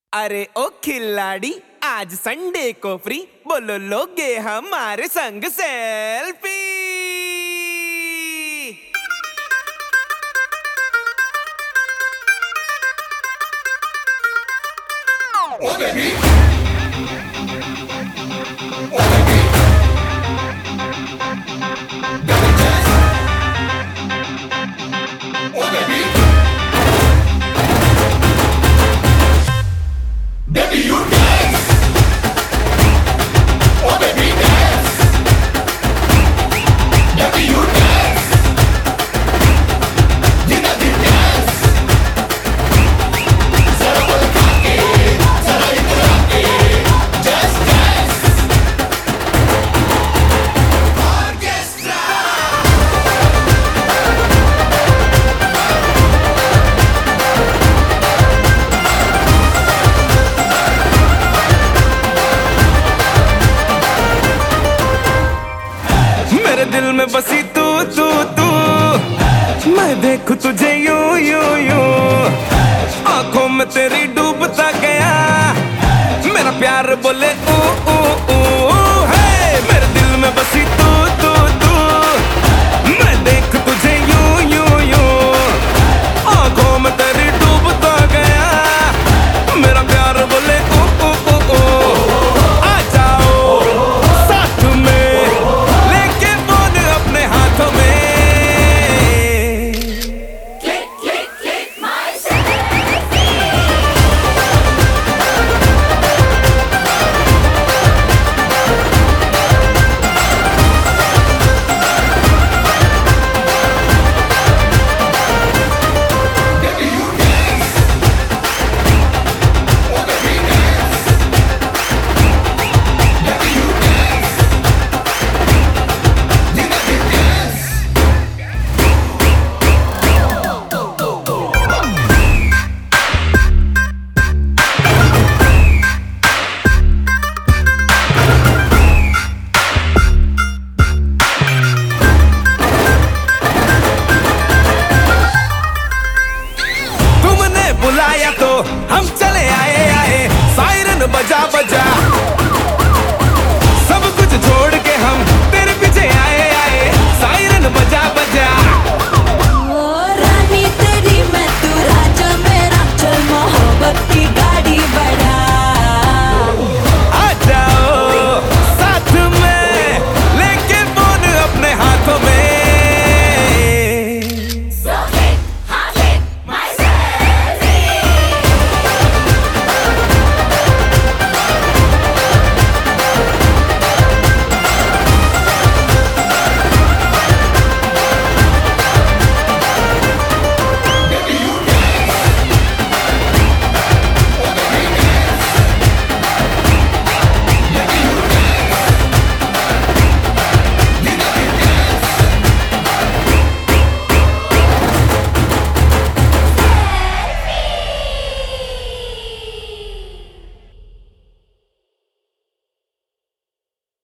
अरे ओ खिलाड़ी, आज संडे को फ्री, बोलो लोगे हमारे संग सेल्फी। मेरे दिल में बसी तू तू तू, मैं देखूं तुझे यूं यूं यूं, आंखों में तेरी डूबता गया, मेरा प्यार बोले ऊ ऊ ऊ। है मेरे दिल में बसी तू तू तू, मैं देखूं तुझे यूं यूं यूं, आंखों में तेरी डूबता गया, मेरा प्यार बोले ऊ ऊ ऊ ऊ। आ जाओ साथ में लेके फोन अपने हाथों में, Click my selfie. तुमने बुलाया तो हम चले आए आए, सायरन बजा